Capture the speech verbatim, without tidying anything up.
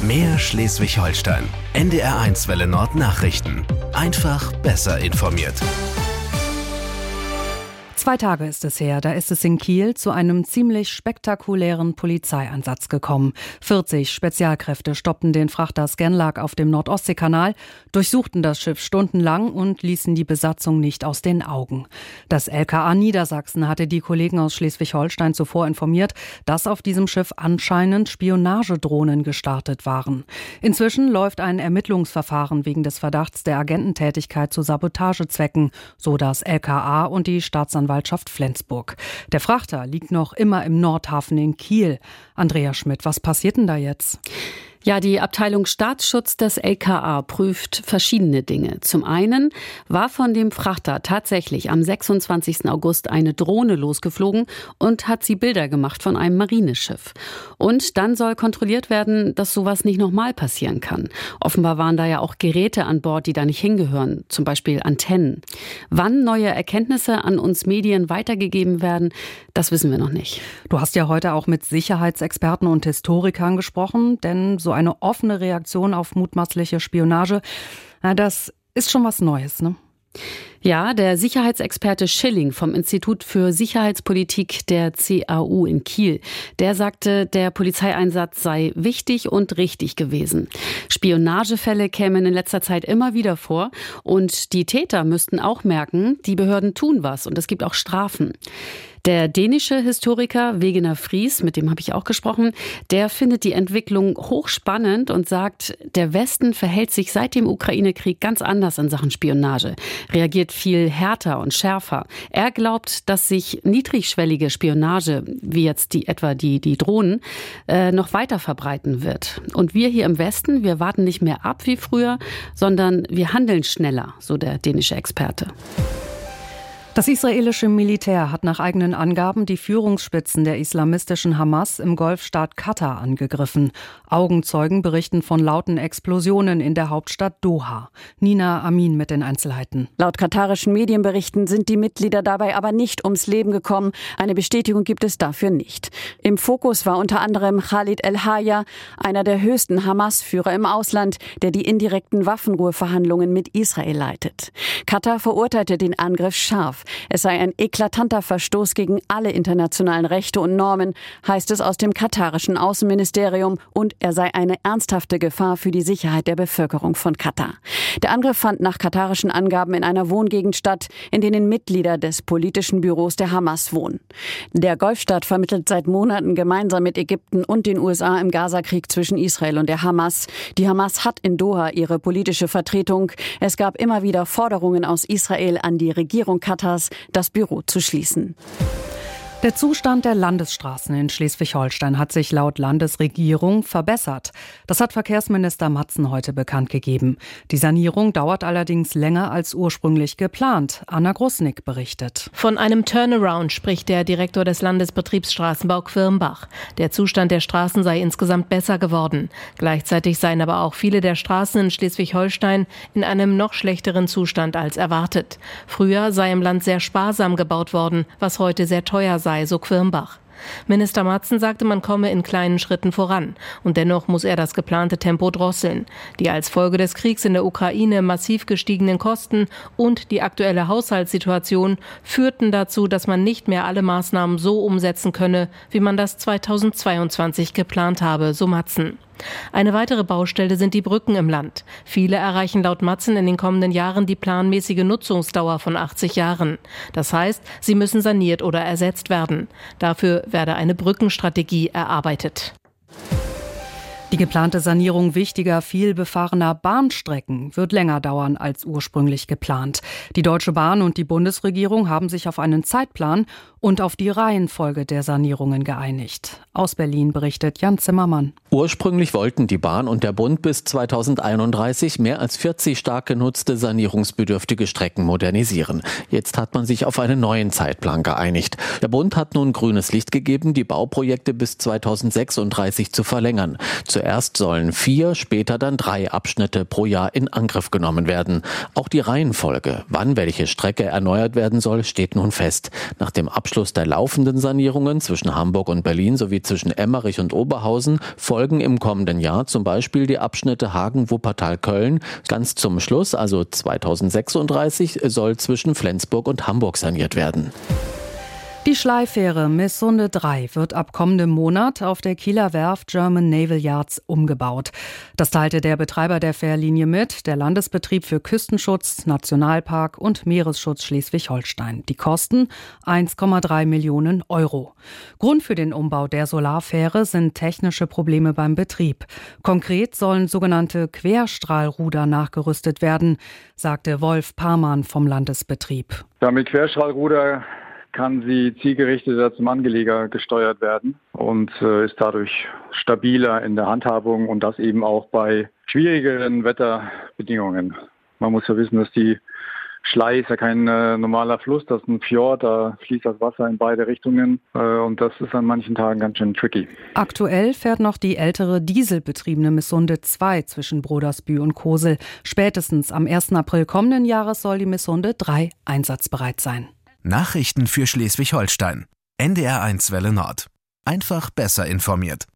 Mehr Schleswig-Holstein. N D R eins Welle Nord Nachrichten. Einfach besser informiert. Zwei Tage ist es her, da ist es in Kiel zu einem ziemlich spektakulären Polizeieinsatz gekommen. vierzig Spezialkräfte stoppten den Frachter Scanlug auf dem Nordostseekanal, durchsuchten das Schiff stundenlang und ließen die Besatzung nicht aus den Augen. Das L K A Niedersachsen hatte die Kollegen aus Schleswig-Holstein zuvor informiert, dass auf diesem Schiff anscheinend Spionagedrohnen gestartet waren. Inzwischen läuft ein Ermittlungsverfahren wegen des Verdachts der Agententätigkeit zu Sabotagezwecken, so das L K A und die Staatsanwaltschaft Flensburg. Der Frachter liegt noch immer im Nordhafen in Kiel. Andrea Schmidt, was passiert denn da jetzt? Ja, die Abteilung Staatsschutz des L K A prüft verschiedene Dinge. Zum einen war von dem Frachter tatsächlich am sechsundzwanzigsten August eine Drohne losgeflogen und hat sie Bilder gemacht von einem Marineschiff. Und dann soll kontrolliert werden, dass sowas nicht nochmal passieren kann. Offenbar waren da ja auch Geräte an Bord, die da nicht hingehören, zum Beispiel Antennen. Wann neue Erkenntnisse an uns Medien weitergegeben werden, das wissen wir noch nicht. Du hast ja heute auch mit Sicherheitsexperten und Historikern gesprochen, denn so eine offene Reaktion auf mutmaßliche Spionage, na, das ist schon was Neues, ne? Ja, der Sicherheitsexperte Schilling vom Institut für Sicherheitspolitik der C A U in Kiel, der sagte, der Polizeieinsatz sei wichtig und richtig gewesen. Spionagefälle kämen in letzter Zeit immer wieder vor und die Täter müssten auch merken, die Behörden tun was und es gibt auch Strafen. Der dänische Historiker Wegener Friis, mit dem habe ich auch gesprochen, der findet die Entwicklung hochspannend und sagt, der Westen verhält sich seit dem Ukraine-Krieg ganz anders in Sachen Spionage, reagiert viel härter und schärfer. Er glaubt, dass sich niedrigschwellige Spionage, wie jetzt die etwa die, die Drohnen, äh, noch weiter verbreiten wird. Und wir hier im Westen, wir warten nicht mehr ab wie früher, sondern wir handeln schneller, so der dänische Experte. Das israelische Militär hat nach eigenen Angaben die Führungsspitzen der islamistischen Hamas im Golfstaat Katar angegriffen. Augenzeugen berichten von lauten Explosionen in der Hauptstadt Doha. Nina Amin mit den Einzelheiten. Laut katarischen Medienberichten sind die Mitglieder dabei aber nicht ums Leben gekommen. Eine Bestätigung gibt es dafür nicht. Im Fokus war unter anderem Khalid El-Haya, einer der höchsten Hamas-Führer im Ausland, der die indirekten Waffenruheverhandlungen mit Israel leitet. Katar verurteilte den Angriff scharf. Es sei ein eklatanter Verstoß gegen alle internationalen Rechte und Normen, heißt es aus dem katarischen Außenministerium, und er sei eine ernsthafte Gefahr für die Sicherheit der Bevölkerung von Katar. Der Angriff fand nach katarischen Angaben in einer Wohngegend statt, in denen Mitglieder des politischen Büros der Hamas wohnen. Der Golfstaat vermittelt seit Monaten gemeinsam mit Ägypten und den U S A im Gazakrieg zwischen Israel und der Hamas. Die Hamas hat in Doha ihre politische Vertretung. Es gab immer wieder Forderungen aus Israel an die Regierung Katars, das Büro zu schließen. Der Zustand der Landesstraßen in Schleswig-Holstein hat sich laut Landesregierung verbessert. Das hat Verkehrsminister Matzen heute bekannt gegeben. Die Sanierung dauert allerdings länger als ursprünglich geplant. Anna Grusnick berichtet. Von einem Turnaround spricht der Direktor des Landesbetriebsstraßenbau Quirmbach. Der Zustand der Straßen sei insgesamt besser geworden. Gleichzeitig seien aber auch viele der Straßen in Schleswig-Holstein in einem noch schlechteren Zustand als erwartet. Früher sei im Land sehr sparsam gebaut worden, was heute sehr teuer sei, so Quirmbach. Minister Matzen sagte, man komme in kleinen Schritten voran. Und dennoch muss er das geplante Tempo drosseln. Die als Folge des Kriegs in der Ukraine massiv gestiegenen Kosten und die aktuelle Haushaltssituation führten dazu, dass man nicht mehr alle Maßnahmen so umsetzen könne, wie man das zweitausendzweiundzwanzig geplant habe, so Matzen. Eine weitere Baustelle sind die Brücken im Land. Viele erreichen laut Matzen in den kommenden Jahren die planmäßige Nutzungsdauer von achtzig Jahren. Das heißt, sie müssen saniert oder ersetzt werden. Dafür werde eine Brückenstrategie erarbeitet. Die geplante Sanierung wichtiger, vielbefahrener Bahnstrecken wird länger dauern als ursprünglich geplant. Die Deutsche Bahn und die Bundesregierung haben sich auf einen Zeitplan und auf die Reihenfolge der Sanierungen geeinigt. Aus Berlin berichtet Jan Zimmermann. Ursprünglich wollten die Bahn und der Bund bis zweitausendeinunddreißig mehr als vierzig stark genutzte sanierungsbedürftige Strecken modernisieren. Jetzt hat man sich auf einen neuen Zeitplan geeinigt. Der Bund hat nun grünes Licht gegeben, die Bauprojekte bis zweitausendsechsunddreißig zu verlängern. Zuerst sollen vier, später dann drei Abschnitte pro Jahr in Angriff genommen werden. Auch die Reihenfolge, wann welche Strecke erneuert werden soll, steht nun fest. Nach dem Abschluss der laufenden Sanierungen zwischen Hamburg und Berlin sowie zwischen Emmerich und Oberhausen folgen im kommenden Jahr zum Beispiel die Abschnitte Hagen-Wuppertal-Köln. Ganz zum Schluss, also zweitausendsechsunddreißig, soll zwischen Flensburg und Hamburg saniert werden. Die Schleifähre Missunde drei wird ab kommendem Monat auf der Kieler Werft German Naval Yards umgebaut. Das teilte der Betreiber der Fährlinie mit, der Landesbetrieb für Küstenschutz, Nationalpark und Meeresschutz Schleswig-Holstein. Die Kosten eins Komma drei Millionen Euro. Grund für den Umbau der Solarfähre sind technische Probleme beim Betrieb. Konkret sollen sogenannte Querstrahlruder nachgerüstet werden, sagte Wolf Parmann vom Landesbetrieb. Ja, mit Querstrahlruder kann sie zielgerichteter zum Anleger gesteuert werden und äh, ist dadurch stabiler in der Handhabung und das eben auch bei schwierigeren Wetterbedingungen. Man muss ja wissen, dass die Schlei ist ja kein äh, normaler Fluss, das ist ein Fjord, da fließt das Wasser in beide Richtungen äh, und das ist an manchen Tagen ganz schön tricky. Aktuell fährt noch die ältere dieselbetriebene Missunde zwei zwischen Brodersbü und Kosel. Spätestens am ersten April kommenden Jahres soll die Missunde drei einsatzbereit sein. Nachrichten für Schleswig-Holstein. N D R eins Welle Nord. Einfach besser informiert.